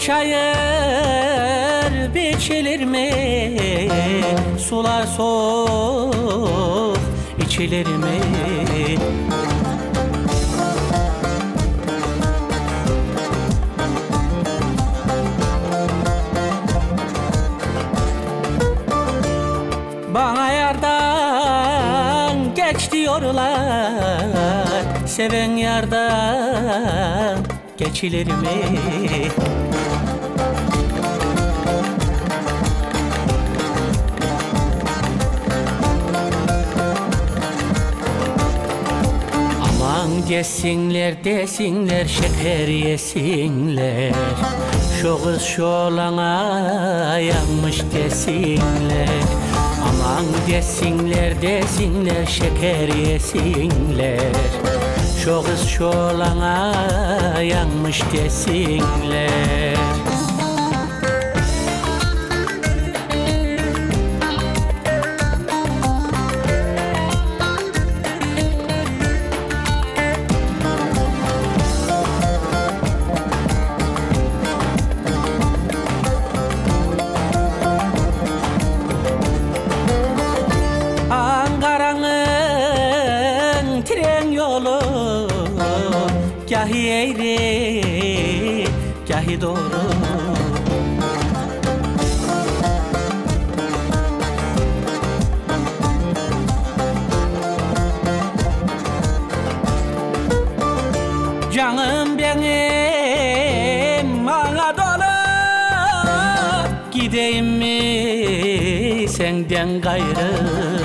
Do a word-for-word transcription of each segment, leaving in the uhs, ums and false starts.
çayır biçilir mi? Sular soğuk içilir mi? Bana yardan geç diyorlar, seven yardan geçilir mi? Aman desinler desinler şeker yesinler, şu kız şu olana yanmış desinler. Aman desinler desinler şeker yesinler, şu kız şu olana yanmış desinler. Ankara'nın tren yolu gahi eğri gahi doğru. Canım benim bana dolu, gideyim mi senden gayrı?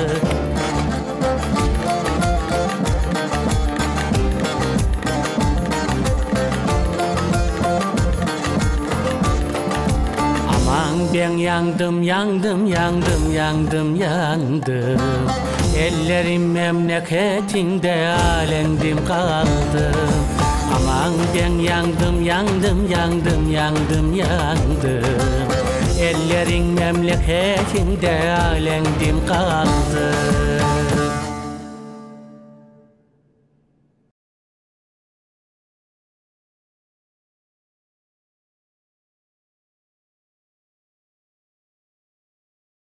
Ben yandım, yandım, yandım, yandım, yandım. Ellerim memleketinde alendim kaldım. Aman ben yandım, yandım, yandım, yandım, yandım. Ellerin memleketinde alendim kaldım.